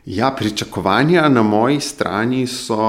Ja, pričakovanja na moji strani so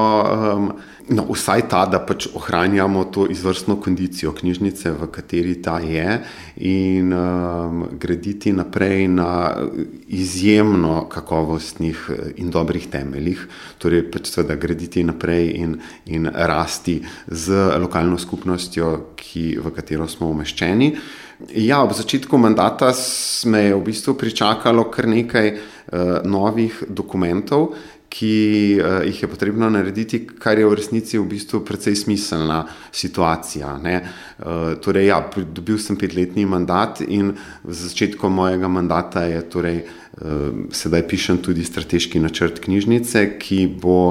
vsaj ta, da pač ohranjamo to izvrstno kondicijo knjižnice, v kateri ta je, in graditi naprej na izjemno kakovostnih in dobrih temeljih, torej pač seveda graditi naprej in rasti z lokalno skupnostjo, v katero smo umeščeni. Ja, ob začetku mandata me je v bistvu pričakalo kar nekaj novih dokumentov, ki jih je potrebno narediti, kar je v resnici v bistvu precej smiselna situacija, ne. Torej, ja, dobil sem 5-letni mandat in v začetku mojega mandata je torej sedaj pišem tudi strateški načrt knjižnice, ki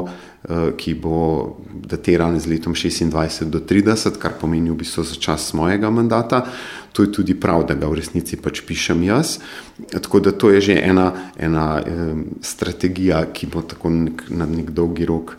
bo datiran z letom 26 do 30, kar pomeni v bistvu za čas mojega mandata. To je tudi prav, da ga v resnici pač pišem jaz. Tako da to je že ena strategija, ki bo tako na nek dolgi rok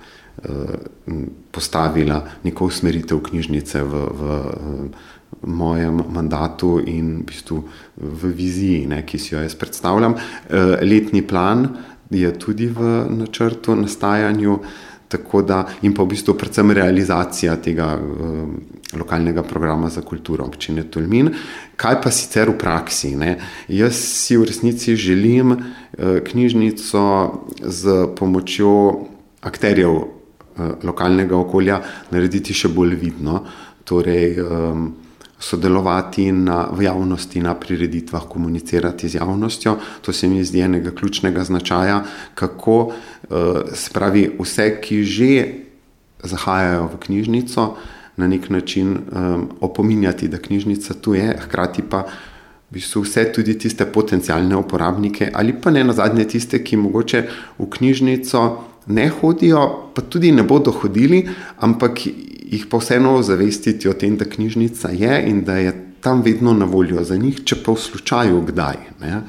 postavila neko usmeritev knjižnice v mojem mandatu in v bistvu v viziji, ne, ki si jo jaz predstavljam. Letni plan je tudi v načrtu nastajanju, tako da in pa v bistvu predvsem realizacija tega lokalnega programa za kulturo občine Tolmin. Kaj pa sicer v praksi, ne? Jaz si v resnici želim knjižnico z pomočjo akterjev lokalnega okolja narediti še bolj vidno, torej sodelovati v javnosti, na prireditvah, komunicirati z javnostjo. To se mi zdi enega ključnega značaja, kako spravi vse, ki že zahajajo v knjižnico, na nek način opominjati, da knjižnica tu je, hkrati pa v bistvu vse tudi tiste potencialne uporabnike ali pa ne nazadnje tiste, ki mogoče v knjižnico ne hodijo, pa tudi ne bodo hodili, ampak jih pa vseeno ozavestiti o tem, da knjižnica je in da je tam vedno na voljo za njih, če pa v slučaju kdaj, ne.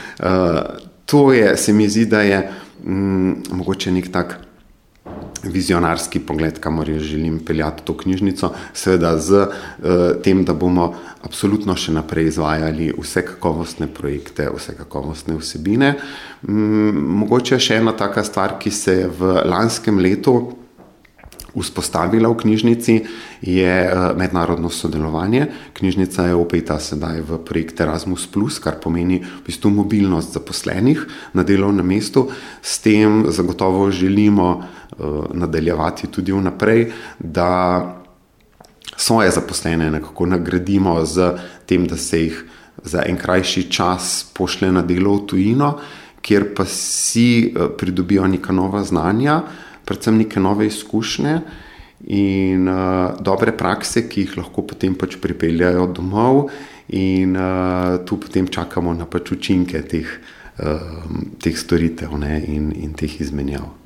To je, se mi zdi, da je mogoče nek tak vizionarski pogled, kamor jaz želim peljati to knjižnico, seveda z tem, da bomo absolutno še naprej izvajali vse kakovostne projekte, vse kakovostne vsebine. Mogoče še ena taka stvar, ki se je v lanskem letu vzpostavila v knjižnici, je mednarodno sodelovanje. Knjižnica je vpeta sedaj v projekt Erasmus+, kar pomeni v bistvu mobilnost zaposlenih na delovnem mestu. S tem zagotovo želimo nadaljevati tudi vnaprej, da svoje zaposlene nekako nagradimo z tem, da se jih za en krajši čas pošlje na delo v tujino, kjer pa si pridobijo neka nova znanja, predvsem neke nove izkušnje in dobre prakse, ki jih lahko potem pač pripeljajo domov in tu potem čakamo na pač učinke teh storitev, ne, in teh izmenjav.